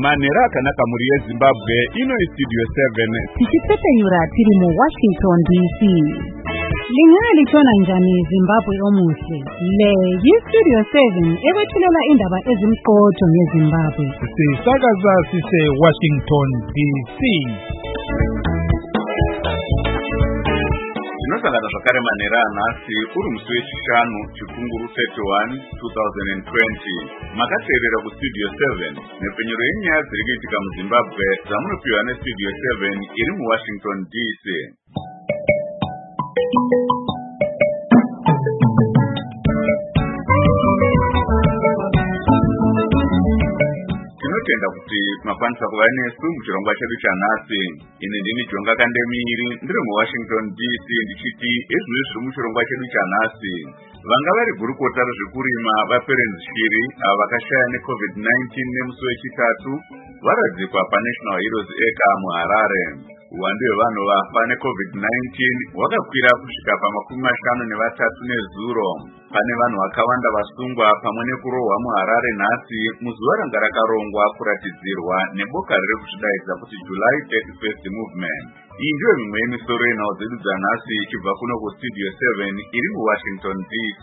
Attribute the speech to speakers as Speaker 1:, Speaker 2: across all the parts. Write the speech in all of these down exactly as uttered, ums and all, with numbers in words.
Speaker 1: manera akanaka muri yeZimbabwe ino Studio seven
Speaker 2: tichipfepenyura tiri mu Washington D C. Lingani tona njani Zimbabwe omuhle. Le yi-Studio seven ebethulela indaba ezimqotho ngeZimbabwe.
Speaker 3: Sisakaza sise Washington D C.
Speaker 1: Tinosangana zvakare manera nhasi uri musi wechishanu chikunguru thirty-one twenty twenty. Makateerera kuStudio seven nepfenyuro yenyaya dziri kuitika muZimbabwe dzamunopiwa neStudio seven iri muWashington D C. Tinotenda kuti makwanisa kuva nesu muchirongwa chedu chanhasi. Ini ndini Jonga Kandemiri ndiri muWashington D C ndichiti ezvino zviri muchirongwa chedu chanhasi. Vanga vari gurukota rezvekurima vaPerenzi Shiri ava vakashaya neCovid nineteen nemusi wechitatu varadzikwa paNational Heroes Eka muHarare. Uwandu hwevanhu vafa neCovid nineteen hwakakwira kusvika pamakumi mashanu nevatatu nezuro. Pane vanhu vakawanda vasungwa pamwe nekurohwa muHarare nhasi muzuva ranga rakarongwa kuratidzirwa neboka riri kuzvidaidza kuti July thirty-first movement. Iyi ndiyo mimwe yemisoro yenhau dzedu dzanhasi ichibva kuno kuStudio seven iri muWashington D C.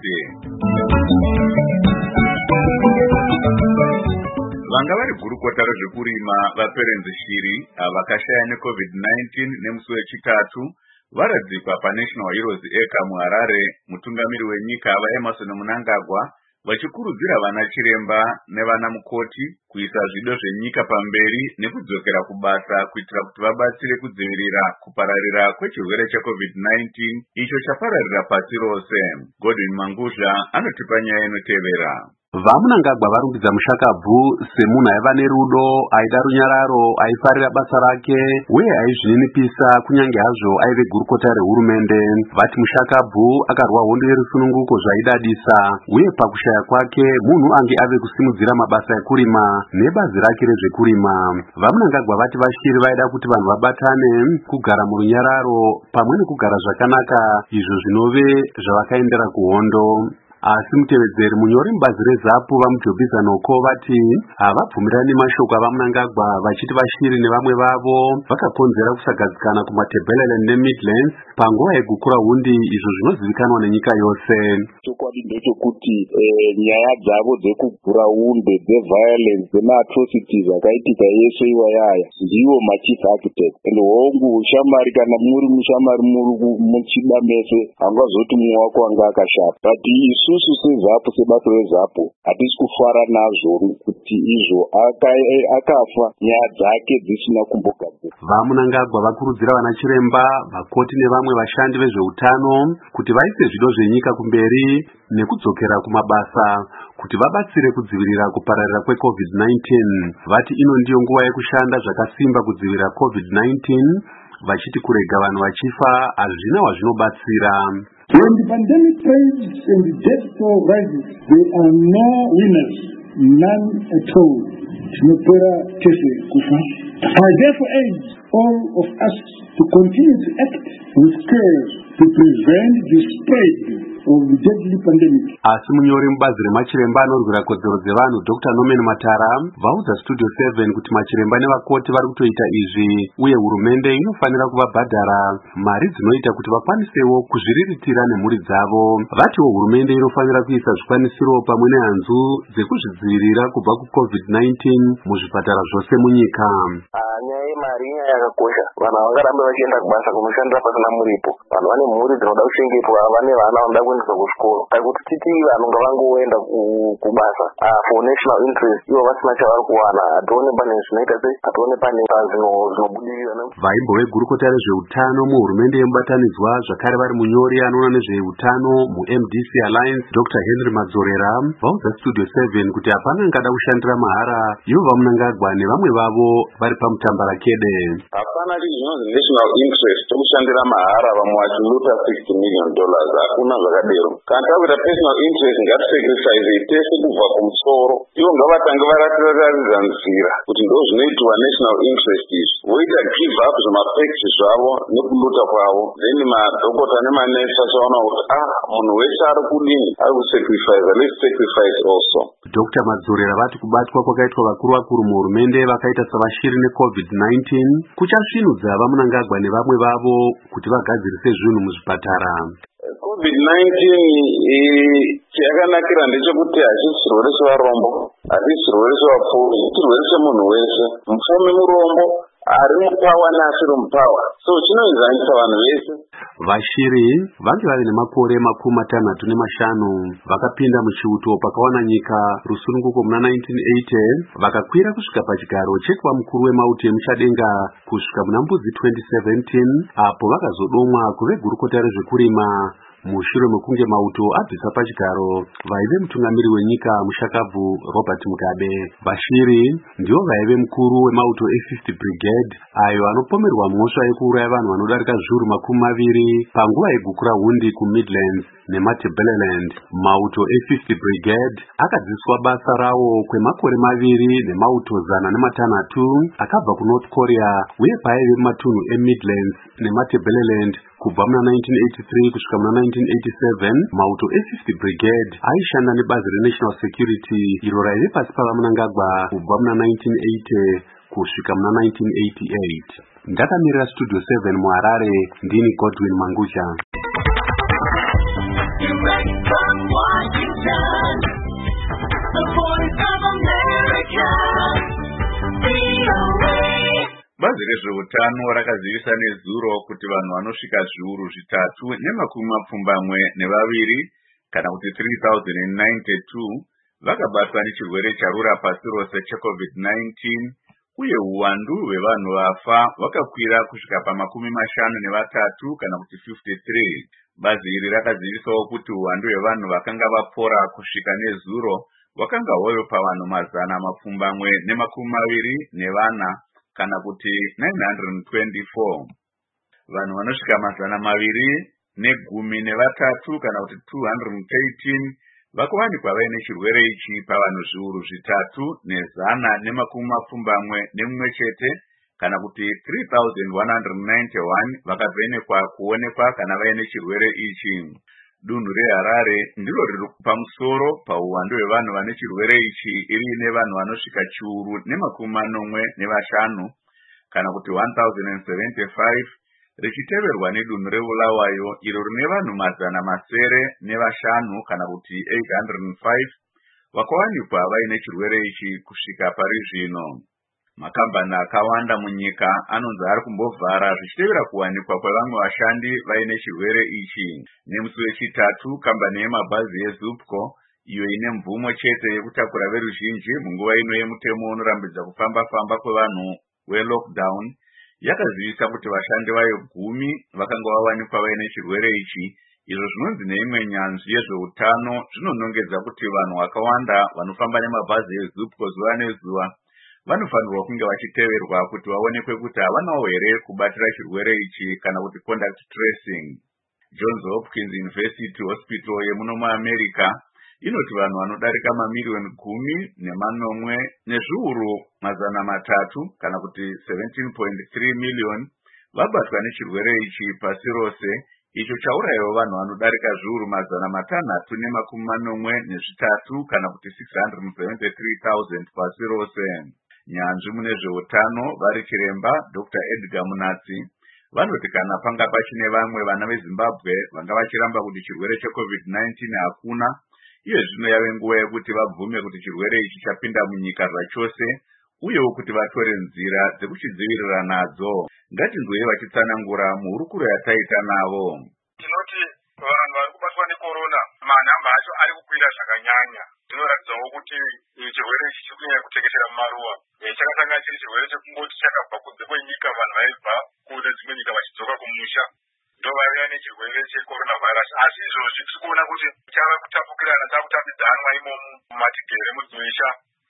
Speaker 1: Vanga vari gurukota rezvekurima vaPerenzi Shiri ava vakashaya neCovid nineteen nemusi wechitatu varadzikwa paNational Heroes Eka muHarare. Mutungamiri wenyika vaEmmerson Mnangagwa vachikurudzira vana chiremba nevana mukoti kuisa zvido zvenyika pamberi nekudzokera kubasa kuitira kuti vabatsire kudzivirira kupararira kwechirwere cheCovid nineteen icho chapararira pasi rose. Godwin Manguzha anotipa nyaya inotevera.
Speaker 4: Vamunangagwa varumbidza mushakabvu semunhu aiva nerudo, aida runyararo, aifarira basa rake uye aizvininipisa kunyange hazvo aive gurukota rehurumende. Vati mushakabvu akarwa hondo yerusununguko zvaidadisa uye pakushaya kwake munhu ange ave kusimudzira mabasa ekurima nebazi rake rezvekurima. Vamunangagwa vati vashiri vaida kuti vanhu vabatane kugara murunyararo pamwe nekugara zvakanaka, izvo zvinove zvavakaendera kuhondo. Asi mutevedzeri munyori mubazi reZAPU vamuJobhiza Noko vati havabvumirani mashoko avamunangagwa, vachiti vashiri nevamwe vavo vakakonzera kusagadzikana kumaTebeleland neMidlands panguva yegukura hundi izvo zvinozivikanwa nenyika yose.
Speaker 5: Chokwadi ndechekuti nyaya dzavo dzekugura hunde, dzeviolence, dzemaatrocities akaitika yese iwayaya ndiwo machief architect. And hongu ushamari kana muri mushamari muri muchida mese hangazoti mumwe wako anga akashata. But isusu seZAPU, sebato reZAPU hatisi kufara nazvo kuti izvo akafa nyaya dzake dzisina kumbogadzirwa.
Speaker 4: Vamunangagwa vakurudzira vana chiremba, vakoti nevamwe vashandi vezveutano kuti vaise zvido zvenyika kumberi nekudzokera kumabasa kuti vabatsire kudzivirira kupararira kweCovid nineteen. Vati ino ndiyo nguva yekushanda zvakasimba kudzivirira COVID nineteen, vachiti kurega vanhu vachifa hazvina wazvinobatsira.
Speaker 6: When the pandemic rages and the death toll rises, there are no winners, none at all. Tinopera tese kufa. I therefore urge all of us to continue to act with care to prevent the spread of the deadly pandemic.
Speaker 4: Asi munyori mubazi remachiremba anorwira kodzero dzevanhu Doctor Norman Matara vaudza Studio seven kuti machiremba nevakoti vari kutoita izvi uye hurumende inofanira kuvabhadhara mari dzinoita kuti vakwanisewo kuzviriritira nemhuri dzavo. Vatiwo hurumende inofanira kuisa zvikwanisiro pamwe nehanzu dzekuzvidzivirira kubva kuCovid nineteen muzvipatara zvose munyika.
Speaker 5: Nyaya yemari inyaya yakakosha. Vanhu havangarambe vachienda kubasa kunoshandira pasina muripo. Vanhu vane mhuri dzinoda kuchengetwa, vane vana vanoda kuendeswa kuchikoro. Kuti titi vanhu ngavangoenda kubasa for national interest ivo vasina chavari kuwana, hatione pane zvinoita sei, hatione pane zvinobudirira.
Speaker 4: Vaimbo vegurukota rezveutano muhurumende yemubatanidzwa zvakare vari munyori anoona nezveutano muM D C Alliance Doctor Henry Madzorera vaudza Studio seven kuti hapana angada kushandira mahara ivo vamunangagwa nevamwe vavo vari pamuta Tambarakede.
Speaker 5: Hapana chinhu national interest tokushandira mahara vamwe vachiluta sixty million dollars hakuna zvakadero. Kana takuita personal interest ngatisacrifice tese kubva kumusoro. Ivo ngavatange varatiratidza nzira kuti ndo zvinoitwa national interest izvi. Voita give up zvemafacts zvavo nekuluta kwavo. Then madhokota nemanesi vachaona kuti ah munhu wese ari kudini ari kusacrifice, let's sacrifice also.
Speaker 4: Doctor Madzorera vati kubatwa kwakaitwa vakuru vakuru muhurumende vakaita savashiri necovid nineteen kuchasvinudza vamunangagwa nevamwe vavo kuti vagadzirise zvinhu muzvipatara.
Speaker 5: covid nineteen chayakanakira ndechekuti hachisi chirwere chevarombo, hachisi chirwere chevapfumi, chirwere chemunhu wese. Mupfumi murombo, ari mupawa neasiri mupawa, so chinoenzanisa vanhu vese.
Speaker 4: Vashiri vange vave nemakore makumi matanhatu nemashanu vakapinda muchiuto pakawana nyika rusununguko muna nineteen eighty, vakakwira kusvika pachigaro chekuva mukuru wemauto emuchadenga kusvika muna mbudzi twenty seventeen, apo vakazodomwa kuve gurukota rezvekurima mushure mekunge mauto abvisa pachigaro vaive mutungamiri wenyika mushakabvu Robert Mugabe. Bashiri ndivo vaive mukuru wemauto e-fifth Brigade ayo anopomerwa mhosva yekuuraya vanhu vanodarika zviuru makumi maviri panguva yegukura hundi kuMidlands neMatabeleland. Mauto e-fifth Brigade akadzidziswa basa rawo kwemakore maviri nemauto zana nematanhatu akabva kuNorth Korea uye paaive mumatunhu eMidlands neMatabeleland kubva muna nineteen eighty-three kusvika muna nineteen eighty-seven. Mauto e-fifth Brigade aishanda nebazi reNational Security iro raive pasi pavamunangagwa kubva muna nineteen eighty kusvika muna nineteen eighty-eight. Ndakamirira Studio seven muHarare, ndini Godwin Mangucha.
Speaker 7: Direct from Washington, the voice of America, V O A.
Speaker 1: Bazi rezveutano rakazivisa nezuro kuti vanhu vanosvika zviuru zvitatu nemakumi mapfumbamwe nevaviri kana kuti three thousand ninety-two vakabatwa nechirwere charura pasi rose checovid nineteen, uye uwandu hwevanhu vafa vakakwira kusvika pamakumi mashanu nevatatu kana kuti fifty-three. Bazi iri rakazivisawo kuti uwandu hwevanhu vakanga vapora kusvika nezuro wakanga hwoyo pavanhu mazana mapfumbamwe nemakumi maviri nevana kana kuti nine hundred twenty-four. Vanhu vanosvika mazana maviri negumi nevatatu kana kuti two hundred thirteen vakawanikwa vaine chirwere ichi pavanhu zviuru zvitatu nezana nemakumi mapfumbamwe nemumwe chete kana kuti three thousand one hundred ninety-one vakavhenekwa kuonekwa kana vaine chirwere ichi. Dunhu reHarare ndiro riri pamusoro pauwandu hwevanhu vane chirwere ichi, iri nevanhu vanosvika chiuru nemakumi manomwe nevashanu kana kuti one thousand seventy-five, richiteverwa nedunhu reBulawayo iro rine vanhu mazana masere nevashanu kana kuti eight hundred five vakawanikwa vaine chirwere ichi kusvika pari zvino. Makambani akawanda munyika anonzi ari kumbovhara zvichitevera kuwanikwa kwevamwe vashandi vaine chirwere ichi. Nemusi wechitatu, kambani yemabhazi yeZupco iyo ine mvumo chete yekutakura veruzhinji munguva ino yemutemo unorambidza kufamba-famba kwevanhu welockdown yakazivisa kuti vashandi vayo gumi vakanga vawanikwa vaine chirwere ichi. Izvo zvinonzi neimwe nyanzvi yezveutano zvinonongedza kuti vanhu vakawanda vanofamba nemabhazi eZupco zuva nezuva vanofanirwa kunge vachiteverwa kuti vaonekwe kuti havanawo here kubatira chirwere ichi kana kuti contact tracing. Johns Hopkins University Hospital yemuno muAmerica inoti vanhu vanodarika mamiliyoni gumi nemanomwe nezviuru mazana matatu kana kuti seventeen point three million vabatwa nechirwere ichi pasi rose, icho chaurayiwa vanhu vanodarika zviuru mazana matanhatu nemakumi manomwe nezvitatu kana kuti six hundred seventy-three thousand pasi rose. Nyanzvi mune zveutano vari chiremba Doctor Edgar Munatsi vanoti kana panga pachine vamwe vana veZimbabwe vanga vachiramba kuti chirwere checovid nineteen hakuna, iye zvino yave nguva yekuti vabvume kuti chirwere ichi chapinda munyika zvachose uyewo kuti vatore nzira dzekuchidzivirira nadzo. Ngatinzwei vachitsanangura muhurukuro yataita navo.
Speaker 8: Tinoti vanhu vari kubatwa necorona manhamba acho ari kukwira zvakanyanya. Zvinoratidzawo kuti chirwere ichi chiri kunyanya kutekeshera mumaruwa. Chakatanga chiri chirwere chekungoti chakabva kunze kwenyika, vanhu vaibva kune dzimwe nyika vachidzoka kumusha ndovaiva nechirwere checorona virus. Asi izvozvi tiri kuona kuti chava kutapukirana, chava kutapidzanwa imomo mumatigere mudzimisha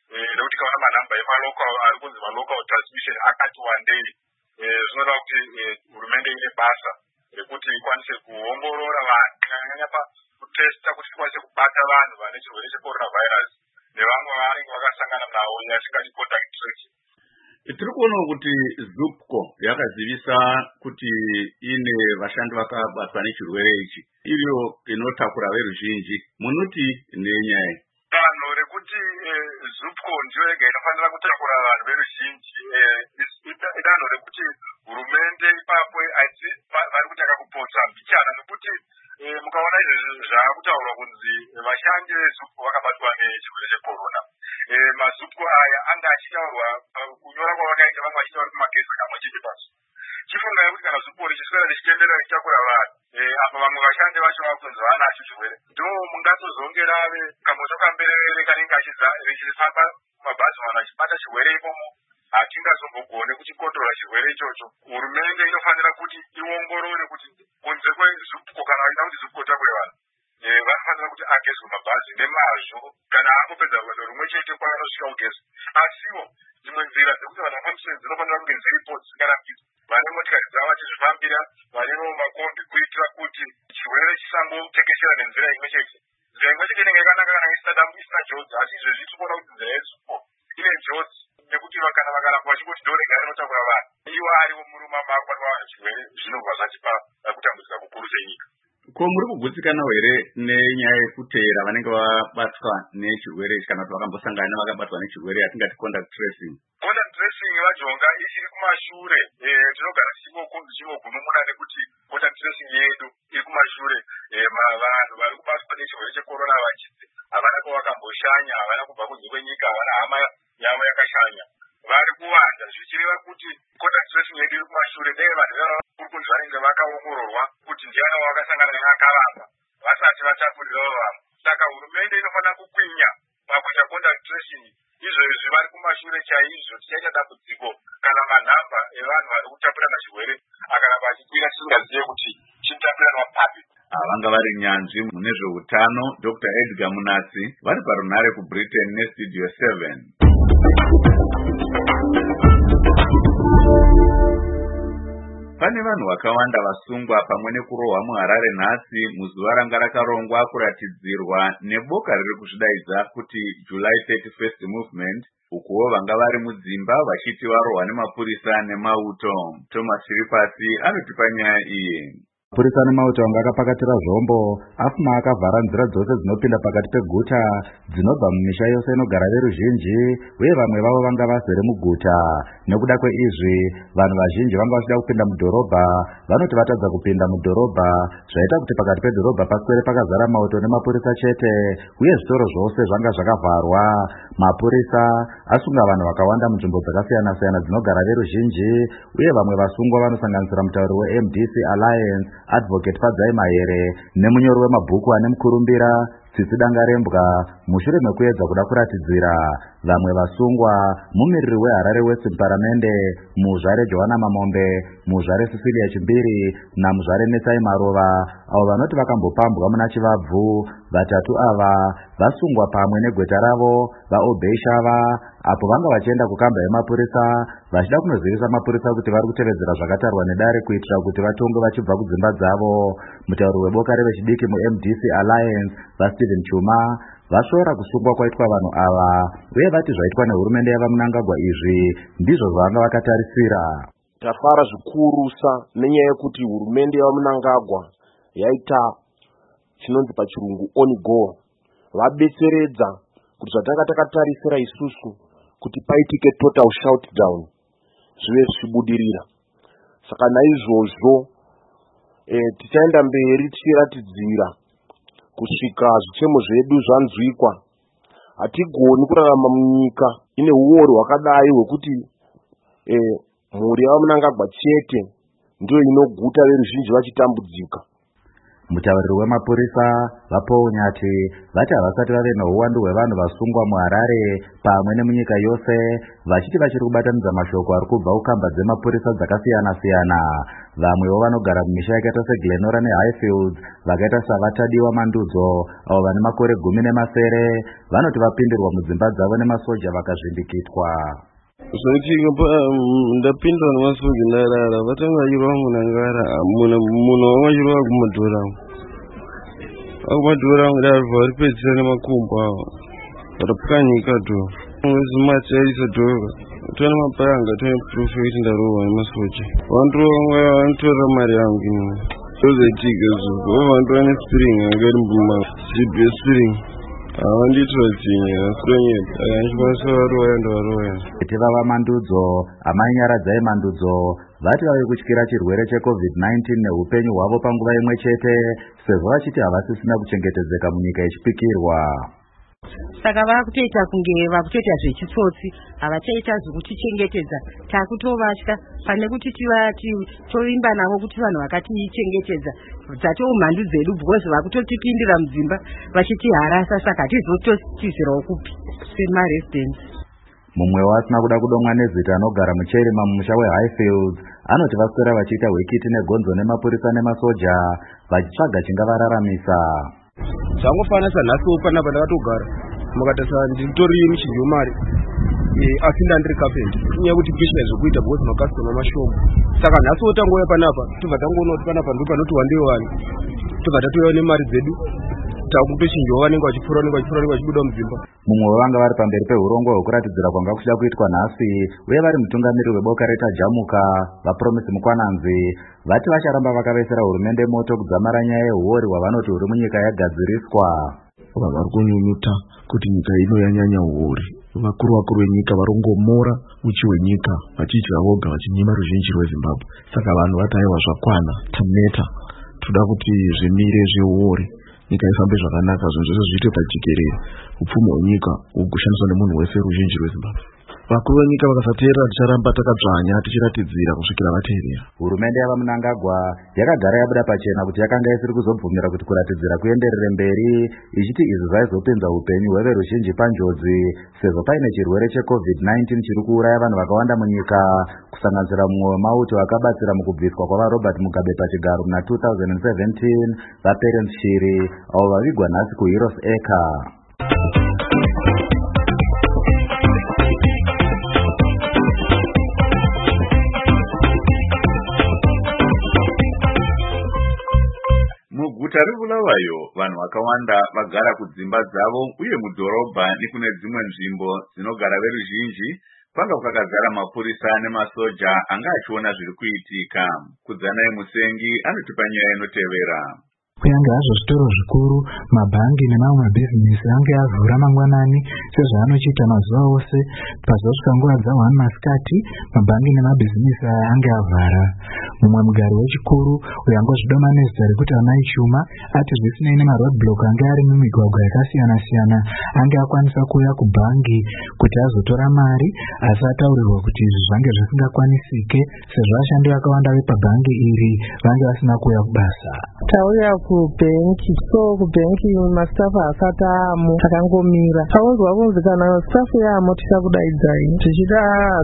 Speaker 8: nekuti kaona manhamba emalocal ari kunzi malocal transmission akati wandei zvinoda kuti hurumende ine basa rekuti ikwanise kuongorora vanhu kunyanya pakutesta kuti ikwanise kubata vanhu vane chirwere cheCoronavirus nevamwe vanenge vakasangana navo yatingati contact tracing.
Speaker 1: Tiri kuona kuti ZUPCO yakazivisa kuti ine vashandi vakabatwa nechirwere ichi iriyo inotakura veruzhinji, munoti nenyaya
Speaker 8: danho rekuti ZUPCO ndiyo yega inofanira kutakura vanhu veruzhinji idanho rekuti hurumende ipapo vari kutanga kupotsa mbichana nekuti mukaona izvezvi zvaakutaurwa kunzi vashandi veZUPCO vakabatwa nechirwere checorona. MaZUPCO aya anga achitaurwa kunyora kwavakaita vamwe vachitaura kumagezi kamwe chete paso. Chifungai kuti kana ZUPCO richiswera richitenderera richitakura vanhu apa vamwe vashandi vacho vakunzi vanacho chirwere, ndo mungatozonge rave kamwe tokamberere kanenge richifamba mabhazi vanhu vachibata chirwere ipomo, hatingazombogone kuchikotora chirwere ichocho. Hurumende inofanira kuti iongorore kuti kunze kweZUPCO kana vaida kuti ZUPCO takure vanhu vanofanira kuti agezwe mabhazi nemazvo kana angopedza rwendo rumwe chete kwavanosvika kugezwa. Asiwo dzimwe nzira dzekuti vanhu vafambise dzinofanira kunge dziripo dzisingarambidzwi, vane motikari dzavo vachizvifambira, vanewo makombi kuitira kuti chirwere chisangotekeshera nenzira imwe chete. Nzira imwe chete inenge yakanaka kana isina njodzi, asi izvezvi tiri kuona kuti nzira yeZUPCO ine njodzi nekuti kana vakaramba vachingoti ndorega rinotakura vanhu, ivo ariwo muruma maakwatirwa chirwere zvinobva zvachipa kutambudzika kukuru senyika.
Speaker 1: Ko muri kugutsikana here nenyaya yekuteera vanenge vabatwa nechirwere ichi kana kuti vakambosangana nevakabatwa nechirwere yatingati contact tracing?
Speaker 8: Contact tracing vajonga ichiri kumashure, tinogara tichingogumumuna nekuti contact tracing yedu iri kumashure. Vanhu vari kubatwa nechirwere checorona vachidzi havana kwavakamboshanya, havana kubva kunze kwenyika, havana hama yavo yakashanya, vari kuwanda, zvichireva kuti contact tracing yedu iri kumashure. Dai vanhu kuri kunzi vanenge vakaongororwa kuti ndiana wakasangana neakaramba vasati vatakurirawo vamwe. Saka hurumende inofanira kukwinya pakuita contact tracing. Izvezvi vari kumashure chaizvo, tichaita dambudziko kana manhamba evanhu vari kutapurana chirwere akaramba achikwira tisingazive kuti chinotapuranwa papi.
Speaker 1: Vanga vari nyanzvi mune zveutano Doctor Edgar Munatsi vari parunhare kuBritain neStudio seven. Pane vanhu vakawanda vasungwa pamwe nekurohwa muHarare nhasi muzuva ranga rakarongwa kuratidzirwa neboka riri kuzvidaidza kuti July thirty-first movement, ukuwo vanga vari mudzimba vachiti varohwa nemapurisa nemauto. Thomas Chiripasi anotipa nyaya iyi.
Speaker 9: Mapurisa nemauto anga akapakatira zvombo afuma akavhara nzira dzose dzinopinda pakati peguta dzinobva mumisha yose inogara veruzhinji, uye vamwe vavo vanga vazere muguta. Nekuda kweizvi vanhu vazhinji vanga vachida kupinda mudhorobha vanoti vatadza kupinda mudhorobha, zvaita kuti pakati pedhorobha paswere pakazara mauto nemapurisa chete, uye zvitoro zvose zvanga zvakavharwa. Mapurisa asunga vanhu vakawanda munzvimbo dzakasiyana siyana dzinogara veruzhinji, uye vamwe vasungwa vanosanganisira mutauri weM D C Alliance Advocate Padzai Mahere nemunyori wemabhuku ane mukurumbira Tsitsi Dangarembwa. Mushure mekuedza kuda kuratidzira vamwe vasungwa, mumiriri weHarare West Paramende, muzvare Johanna Mamombe, muzvare Cecilia Chimbiri namuzvare Netsai Marova, avo vanoti vakambopambwa muna chivabvu. Vatatu ava vasungwa pamwe negweta ravo vaObey Shava, apo vanga vachienda kukamba yemapurisa vachida kunozivisa mapurisa kuti vari kutevedzera zvakatarwa nedare kuitira kuti vatongwe vachibva kudzimba dzavo. Mutauri weboka revechidiki muM D C Alliance vaStephen Chuma vasvora kusungwa kwaitwa vanhu ava, uye vati zvaitwa nehurumende yavaMnangagwa izvi ndizvo zvavanga vakatarisira.
Speaker 10: Tafara zvikurusa nenyaya yekuti hurumende yavaMnangagwa yaita chinonzi pachirungu on go, vabetseredza kuti zvatanga takatarisira isusu kuti paitike total shutdown zvive zvichibudirira. Saka naizvozvo e, tichaenda mberi tichiratidzira kusvika zvichemo zvedu zvanzwikwa. Hatigoni kurarama munyika ine uori hwakadai hwekuti e, mhuri yavaMnangagwa chete ndiyo inoguta veruzhinji vachitambudzika.
Speaker 9: Mutauriri wemapurisa vapounyati vati havasati vave neuwandu hwevanhu vasungwa muHarare pamwe nemunyika yose, vachiti vachiri kubatanidza mashoko ari kubva kukamba dzemapurisa dzakasiyana-siyana. Vamwewo vanogara mumisha yakaita seGlenora neHighfields vakaita savatadiwa Mandudzo avo vane makore gumi nemasere vanoti vapindirwa mudzimba dzavo nemasoja vakazvindikitwa.
Speaker 11: Zvatika ndapindwa nemasoja ndarara vatanga vachirwa munangara munhu wamachirwa kumadhora akumadhora angu ndarwa ripedzisa nemakumbo avo varapwanyika dho wezimati yaisa dhoga tone mapayanga tone proof yekuti ndarohwa nemasoja vanotorera mari yangu ino zvozoitika zvo vantora nespring angari mumagb spring havanditodzinya asironyepa akanchikwanisa varoya ndavaroya
Speaker 9: kuti vava Mandudzo amai Nyaradzai Mandudzo vati vave kutyira chirwere checovid nineteen neupenyu hwavo panguva imwe chete sezvo vachiti havasisina kuchengetedzeka munyika yechipikirwa.
Speaker 12: Saka vakutoita kunge vakutoita zvechitsotsi havachaita zvekutichengetedza takutovatya pane kuti tivati tovimba navo kuti vanhu vakatichengetedza dzatoumhandu dzedu because vakutotipindira mudzimba vachitiharasa saka hatizototizirawo kupi semaresidence.
Speaker 9: Mumwe wasina kuda kudomwa nezita anogara muCherima mumusha weHighfields anoti vaswera vachiita hwekiti negonzo nemapurisa nemasoja vachitsvaga chingavararamisa.
Speaker 13: Zvangofanisa nhasi panapa ndakatogara mukatasa nditori muchinji wemari asi ndandiri kapenda inyaya yekuti pishina zvokuita because makastoma mashoma saka nhasi wotangouya panapa tobva tangoona kuti panapa ndo panoti wandewani tobva tatouyawo nemari dzedu takutochinjawo vanenge vachipfuura vanenge vachipfuura vanenge vachibuda mudzimba.
Speaker 9: Mumwe wevanga vari pamberi pehurongwa hwekuratidzira kwanga kuchida kuitwa nhasi uye vari mutungamiri weboka retajamuka vaPromise Mukwananzi vati vacharamba vakavesera hurumende moto kudzamara nyaya yehuori hwavanoti huri munyika yagadziriswa.
Speaker 10: Vari kunyunyuta kuti nyika ino yanyanya huori. Vakuru vakuru venyika varongomora uchi hwenyika vachiitira voga vachinyima ruzhinji rweZimbabwe. Saka vanhu vati aiwa zvakwana taneta toda kuti zvimire zvehuori nyika ifambe zvakanaka zvinhu zvese zviite pajikerere upfumi hwenyika hugoshandiswa nemunhu wese ruzhinji rweZimbabwe. Vakuru venyika vakasateerera ticharamba takadzvanya tichiratidzira kusvikira vateerera.
Speaker 9: Hurumende yava Mnangagwa yakagara yabuda pachena kuti yakanga isiri kuzobvumira kuti kuratidzira kuenderere mberi ichiti izvi zvaizopinza upenyu hweveruzhinji panjodzi sezvo paine chirwere checovid nineteen chiri kuuraya vanhu vakawanda munyika kusanganisira mumwe wemauto akabatsira mukubviswa kwavaRobert Mugabe pachigaro muna two thousand seventeen vaPerence Shiri avo vavigwa nhasi kuHeroes Acre.
Speaker 1: Muguta reBulawayo vanhu vakawanda vagara kudzimba dzavo uye mudhorobha nekune dzimwe nzvimbo dzinogara veruzhinji kwanga kwakazara mapurisa nemasoja anga achiona zviri kuitika. Kudzanai Musengi anotipa nyaya inotevera.
Speaker 14: Kuyange hazvo zvitoro zvikuru, mabhangi nemamwe mabhizinesi ange avhura mangwanani sezvaanochiita mazuva ose. Pazosvika nguva dzaone masikati, mabhangi nemabhizinesi aya ange avhara. Mumwe mugari wechikuru uyangozvidoma nezita rekuti Amai Chuma ati zvisinei nemaroadblock ange ari mumigwagwa yakasiyana-siyana ange akwanisa kuuya kubhangi kuti azotora mari, asi ataurirwa kuti izvi zvange zvisingakwanisike sezvo vashandi vakawanda vepabhangi iri vange vasina kuuya kubasa.
Speaker 15: Tauya kubhenki, so kubhenki mastafu asati aamo takangomira. Taunzwa kunzi kana stafu yaamo tichakudaidzai, tichida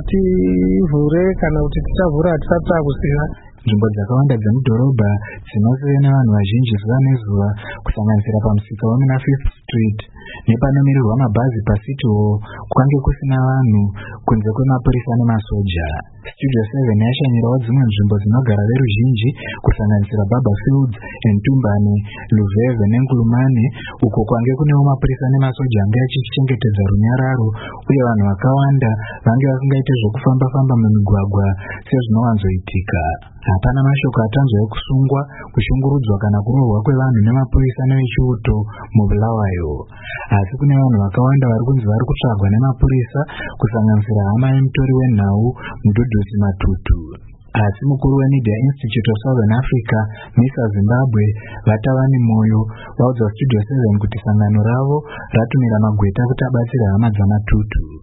Speaker 15: tivhure kana kuti tichavhura hatisati takuziva.
Speaker 14: Nzvimbo dzakawanda dzemudhorobha dzinoseve nevanhu vazhinji zuva nezuva kusanganisira pamusika wemuna Fifth Street nepanomirirwa mabhazi paCity Hall kwange kusina vanhu kunze kwemapurisa nemasoja. Studio seven yashanyirawo dzimwe nzvimbo dzinogara veruzhinji kusanganisira Barberfields, Entumbane, Luveve neNgulumane uko kwange kunewo mapurisa nemasoja ange achichengetedza runyararo uye vanhu vakawanda vange vasingaite zvekufamba-famba mumigwagwa sezvinowanzoitika. Hapana mashoko atanzwa ekusungwa, kushungurudzwa kana kurohwa kwevanhu nemapurisa nevechiuto muBulawayo. Asi kune vanhu vakawanda vari kunzi vari kutsvagwa nemapurisa kusanganisira hama yemutori wenhau Mduduzi Matutu. Asi mukuru weMedia Institute of Southern Africa, Misa Zimbabwe, Vatavani Moyo, vaudza Studio seven kuti sangano ravo ratumira magweta kuti abatsire hama dzaMatutu.
Speaker 16: That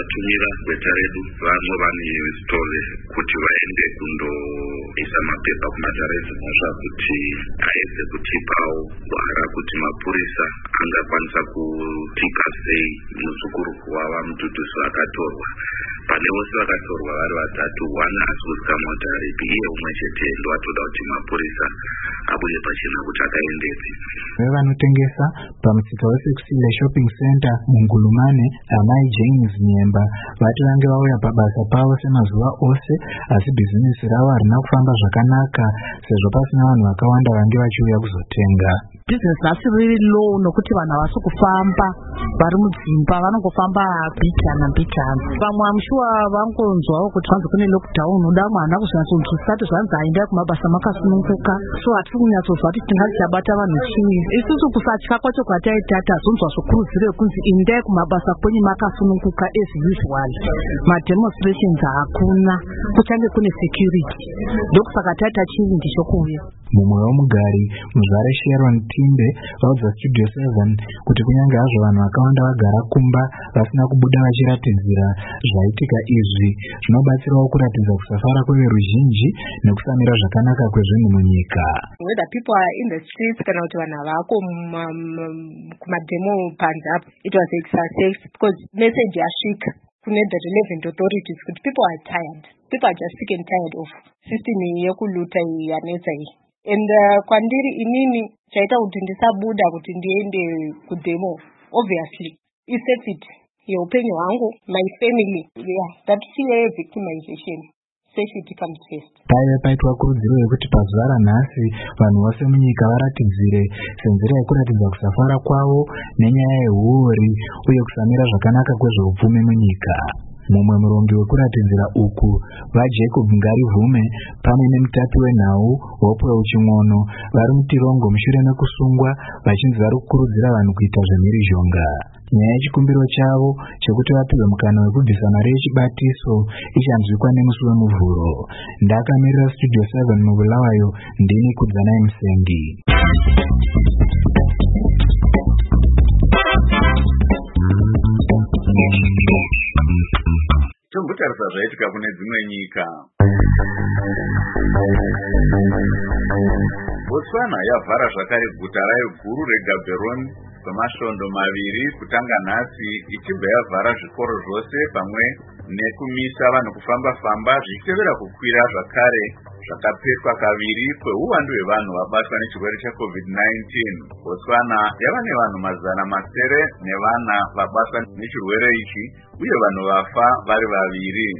Speaker 16: takatumira gweta redu vamwe vane stole kuti vaende kundoisa mapepa kumataraizimozva kuti aedze kutipawo gwara kuti mapurisa angakwanisa kutipa sei muzukuru wava mududusi vakatorwa. Pane vose vakatorwa vari vatatu, one asi kuzikamwa kuti aripi, iye umwe chete ndowatoda kuti mapurisa abude pachena kuti akaendedze.
Speaker 14: Vevanotengesa pamusika weSexile Shopping Center muNgulumane, amai James Nyemba vati vange vauya pabasa pavo semazuva ose, asi bhizinesi ravo harina kufamba zvakanaka sezvo pasina vanhu vakawanda vange vachiuya kuzotenga.
Speaker 17: Business rasi riri low nokuti vanhu havasi kufamba, vari mudzimba vanongofamba bitana bitana. Vamwe amushuwa vangonzwawo kuti vanzi kune lockdown, uda mwana kuzvanzonzwisati zvanzi aenda kumabasa makasununguka, so hatisi kunyatsozva kuti tingazichabata vanhu chii. Isusu kusatya kwacho kwataita tazonzwa zvokurudziro yekunzi endai kumabasa kwenyu makasununguka as usual. Mademonstrations hakuna, kuchange kune security, ndokusaka taita chiringi chokuuya.
Speaker 14: Mumwe womugari muzvare Sharon Timbe vaudza Studio seven kuti kunyange hazvo vanhu vakawanda vagara kumba vasina kubuda vachiratidzira zvaitika izvi, zvinobatsirawo kuratidza kusafara kweveruzhinji nekusamira zvakanaka kwezvinhu munyika.
Speaker 18: Whether people are in the streets kana kuti vanhu havako kumademo panze apo, it was a success because message yasvika kune the relevant authorities kuti people are tired, people are just sick and tired of system yekuluta yanetsa iyi. And uh, kwandiri inini chaita kuti ndisabuda kuti ndiende kudemo, obviously is safety yeupenyu hwangu, my family, yeah, that fear victimization, safety comes first.
Speaker 14: Paive paitwa kurudziro yekuti pazuva ranhasi vanhu vose munyika varatidzire senzira yekuratidza kusafara kwavo nenyaya yehuori uye kusamira zvakanaka kwezveupfumi munyika. Mumwe murongi wekuratidzira uku vaJacob Ngarivume pamwe nemutapi wenhau Hope Uchimwono vari mutirongo mushure mekusungwa vachinzi vari kukurudzira vanhu kuita zvemhirizhonga. Nyaya yechikumbiro chavo chekuti vapiwe mukana wekubvisa mari yechibatiso ichanzwikwa nemusi wemuvhuro. Ndakamirira Studio seven mubulawayo, ndini Kudzanai Musengi.
Speaker 1: Tombotarisa zvaitika kune dzimwe nyika. Botswana yavhara zvakare guta rayo guru reGaborone kwemasvondo maviri kutanga nhasi, ichibva yavhara zvikoro zvose pamwe nekumisa vanhu kufamba-famba zvichitevera kukwira zvakare zvakapetwa kaviri kweuwandu hwevanhu vabatwa nechirwere checovid nineteen. Botswana yava nevanhu mazana masere nevana vabatwa nechirwere ichi uye vanhu vafa vari vaviri.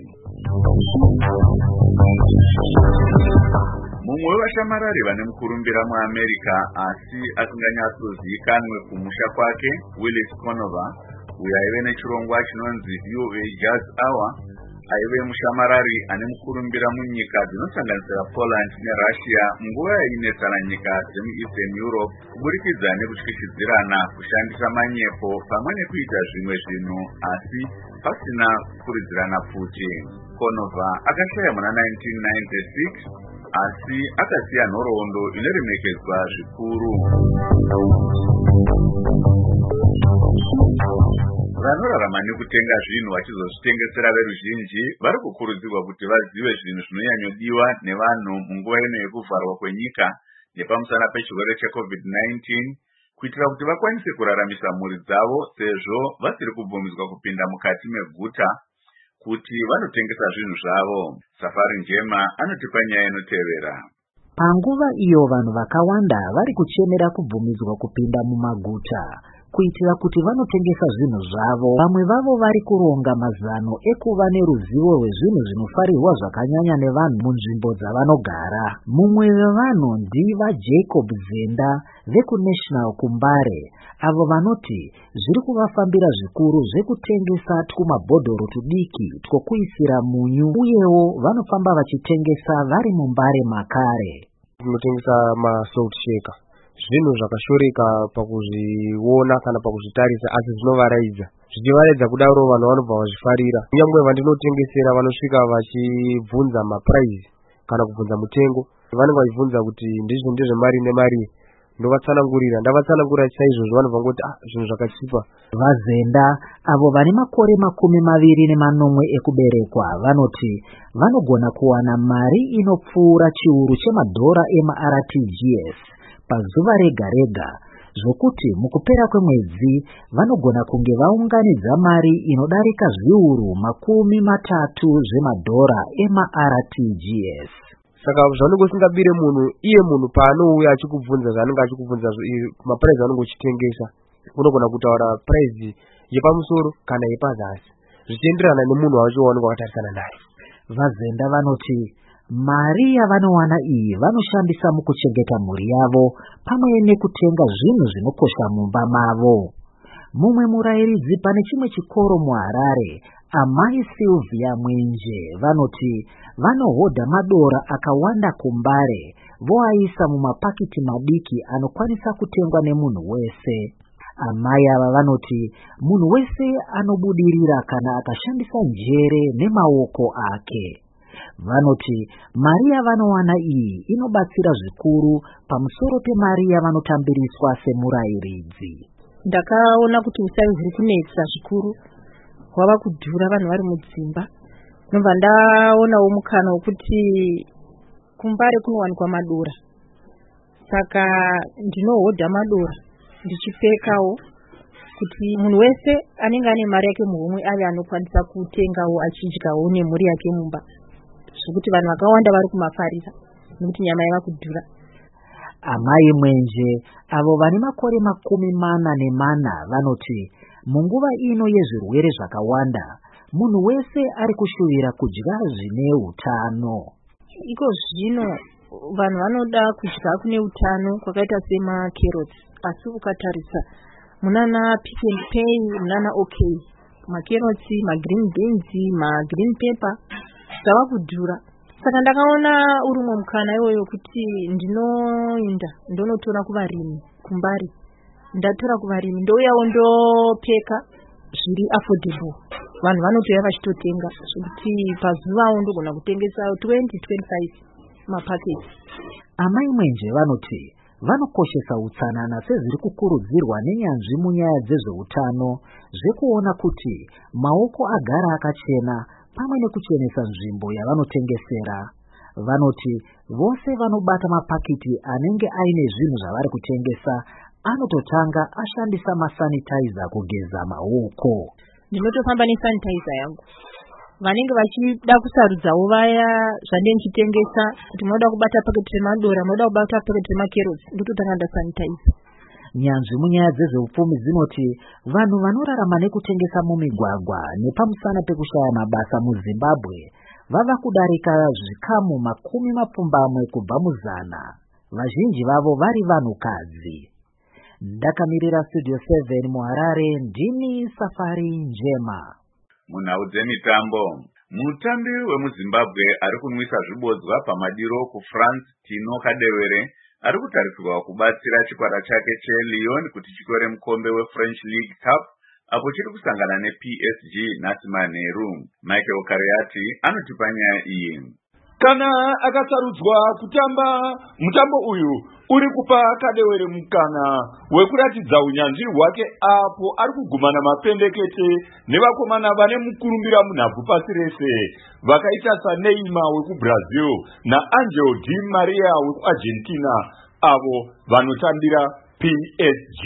Speaker 1: Mumwe wevashamarari vane mukurumbira muAmerica asi asinganyatsozivikanwe kumusha kwake, Willis Conover, uyo aive nechirongwa chinonzi V O A Jazz Hour, aive mushamarari ane mukurumbira munyika dzinosanganisira Poland neRussia munguva yainetsana nyika dzemuEastern Europe kuburikidza nekutyisidzirana kushandisa manyepo pamwe nekuita zvimwe zvinhu asi pasina kuridzirana futi. Conover akashaya muna nineteen ninety-six asi akasiya nhoroondo inoremekedzwa zvikuru. Vanorarama nekutenga zvinhu vachizozvitengesera veruzhinji vari kukurudzirwa kuti vazive zvinhu zvinonyanyodiwa nevanhu munguva ino yekuvharwa kwenyika nepamusana pechirwere checovid nineteen kuitira kuti vakwanise kuraramisa mhuri dzavo sezvo vasiri kubvumidzwa kupinda mukati meguta kuti vanotengesa zvinhu zvavo. Safari Njema anotipa nyaya inotevera.
Speaker 19: Panguva iyo vanhu vakawanda vari kuchemera kubvumidzwa kupinda mumaguta kuitira kuti vanotengesa zvinhu zvavo, vamwe vavo vari kuronga mazano ekuva neruzivo rwezvinhu zvinofarirwa zvakanyanya nevanhu munzvimbo dzavanogara. Mumwe wevanhu ndiva Jacob Zenda vekuNational Kumbare, avo vanoti zviri kuvafambira zvikuru zvekutengesa twumabhodhoro tudiki twokuisira munyu, uyewo vanofamba vachitengesa vari mumbare makare.
Speaker 13: Tinotengesa masalt shaker, zvinhu zvakashoreka pakuzviona kana pakuzvitarisa asi zvinovaraidza. Zvichivaraidza kudaro vanhu vanobva vazvifarira. Nyangwe vandinotengesera vanosvika vachibvunza maprice kana kubvunza mutengo. Vanenge vachibvunza kuti ndizvo ndezvemari nemari. ndovatsanangurira ndavatsanangurira chaizvozvo vanobva ngoti ah zvinhu zvakachipa.
Speaker 19: Vazenda avo vane makore makumi maviri nemanomwe ekuberekwa vanoti vanogona kuwana mari inopfuura chiuru chemadhora ema-R T G S pazuva rega rega, zvokuti mukupera kwemwedzi vanogona kunge vaunganidza mari inodarika zviuru makumi matatu zvemadhora ema-R T G S.
Speaker 13: Saka zvanenge usingabire munhu iye munhu paanouya achikubvunza zvaanenge achikubvunza mapuraizi anenge uchitengesa unogona kutaura puraizi yepamusoro kana yepazasi zvichienderana nemunhu wacho waunenge wakatarisana naye.
Speaker 19: Vazenda vanoti mari yavanowana iyi vanoshandisa mukuchengeta mhuri yavo pamwe nekutenga zvinhu zvinokosha mumba mavo. Mumwe murayiridzi pane chimwe chikoro muHarare, Amai Sylvia Mwenje, vanoti vanohodha madora akawanda kumbare voaisa mumapakiti madiki anokwanisa kutengwa nemunhu wese. Amai ava vanoti munhu wese anobudirira kana akashandisa njere nemaoko ake. Vanoti mari yavanowana iyi inobatsira zvikuru pamusoro pemari yavanotambiriswa semurayiridzi.
Speaker 18: Ndakaona kuti usayi huri kunetsa zvikuru hwava kudhura vanhu vari mudzimba. Ndobva ndaonawo mukana wekuti kumbare kunowanikwa madora, saka ndinohodha madora ndichipekawo kuti munhu wese anenge ane mari yake muhomwe ave anokwanisa kutengawo achidyawo nemhuri yake mumba, zvokuti vanhu vakawanda vari kumafarira nekuti nyama yava kudhura.
Speaker 19: Amai Mwenje avo vane makore makumi mana nemana vanoti munguva ino yezvirwere zvakawanda munhu wese ari kushuvira kudya zvine utano.
Speaker 18: Iko zvino vanhu vanoda kudya kune utano kwakaita semakerotsi, asi ukatarisa munana Pick and Pay, munana OK, makerotsi, magreen beans, magreen pepper zvava kudhura. Saka ndakaona urimo mukana iwoyo kuti ndinoinda ndonotora kuvarimi kumbari, ndatora kuvarimi ndouyawo ndopeka zviri affordable, vanhu vanotouya vachitotenga zvokuti pazuvawo ndogona kutengesa twenty to twenty-five mapaketi.
Speaker 19: Amai Mwenje vanoti vanokoshesa utsanana sezviri kukurudzirwa nenyanzvi munyaya dzezveutano zvekuona kuti maoko agara akachena pamwe nekuchenesa nzvimbo yavanotengesera. Vanoti vose vanobata mapakiti anenge aine zvinhu zvavari kutengesa anototanga ashandisa masanitizer kugeza maoko.
Speaker 18: Ndinotofamba nesanitizer yangu. Vanenge vachida kusarudzawo vaya zvandenge ndichitengesa kuti munoda kubata paketi remadora, munoda kubata paketi remakerotsi, ndototanga ndasanitizer.
Speaker 19: Nyanzvi munyaya dzezveupfumi dzinoti vanhu vanorarama nekutengesa mumigwagwa nepamusana pekushaya mabasa muZimbabwe vava kudarika zvikamu makumi mapfumbamwe kubva muzana, vazhinji vavo vari vanhukadzi. Ndakamirira Studio seven muHarare, ndini Safari Njema.
Speaker 1: Munhau dzemitambo, mutambi wemuZimbabwe ari kunwisa zvibodzwa pamadiro kuFrance Tino Kadewere ari kutarisirwa kubatsira chikwata chake cheLyon kuti chitore mukombe weFrench League Cup apo chiri kusangana neP S G nhasi manheru. Michael Kariati anotipa nyaya iyi.
Speaker 20: Kana akasarudzwa kutamba mutambo uyu uri kupa Kadewere mukana wekuratidza unyanzvi hwake apo ari kugumana mapendekete nevakomana vane mukurumbira munhabvu pasi rese vakaita saNeymar wekuBrazil naAngel Di Maria wekuArgentina avo vanotambira P S G.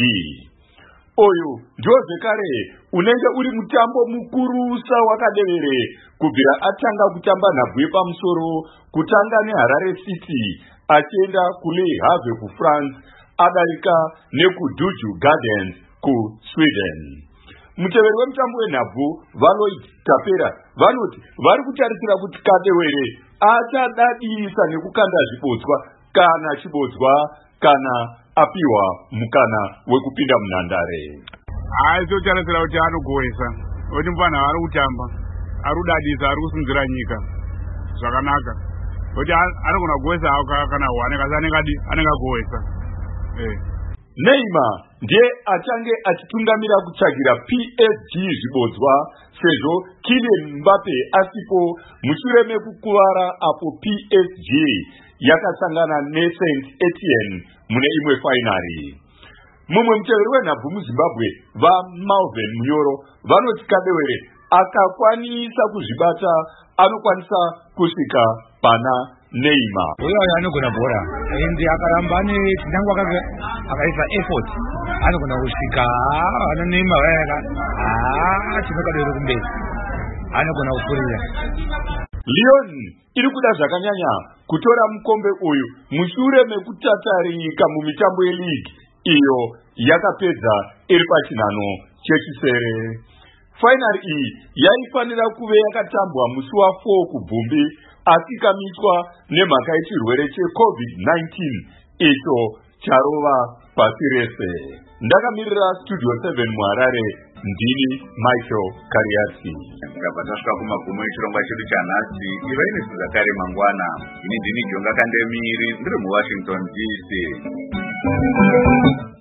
Speaker 20: Oyu ndio zvekare unenge uri mutambo mukurusa waKadewere kubvira atanga kutamba nhabvu yepamusoro kutanga neHarare City achienda kule Havre kuFrance adarika nekuDuju Gardens kuSweden. Muteveri wemutambo wenhabvu Valoid Tapera vanoti vari kutarisira kuti Kadewere achadadisa nekukanda zvibodzwa kana chibodzwa kana apiwa mukana wekupinda munhandare.
Speaker 8: Aizotarisira kuti anogoesa kuti mufana ari kutamba ari kudadisa ari kusunzira nyika zvakanaka kuti anogona kugoesa kana wane kasi anenge adi anenge agoesa.
Speaker 20: Neymar ndiye achange achitungamira kutsvagira P S G zvibodzwa sezvo Kylian Mbappe asipo mushure mekukuvara apo P S G yakasangana neSaint Etienne mune imwe fainari. Mumwe muteveri wenhabvu muZimbabwe vaMalvin Munyoro vanoti Kadewere akakwanisa kuzvibata anokwanisa kusvika pana Neymar.
Speaker 3: Uyo anogona bhora ende akaramba ane nyangwa akaisa effort anogona kusvika ana Neymar vayaka ah tinokadero kumberi anogona kupfurira.
Speaker 20: Lyon iri kuda zvakanyanya kutora mukombe uyu mushure mekutatarika mumitambo yeligi iyo yakapedza iri pachinhano chechisere. Fainari iyi yaifanira kuve yakatambwa musi wa4 kubvumbi asi ikamiswa nemhaka yechirwere checovid nineteen icho charova pasi rese. Ndakamirira studio seven muHarare, ndini Michael Kariasi.
Speaker 1: Ndabva tasvika kumagumo echirongwa chedu chanhasi. Iva ine Zakare Mangwana, ini ndini Jonga Kandemiri, ndiri muWashington D C.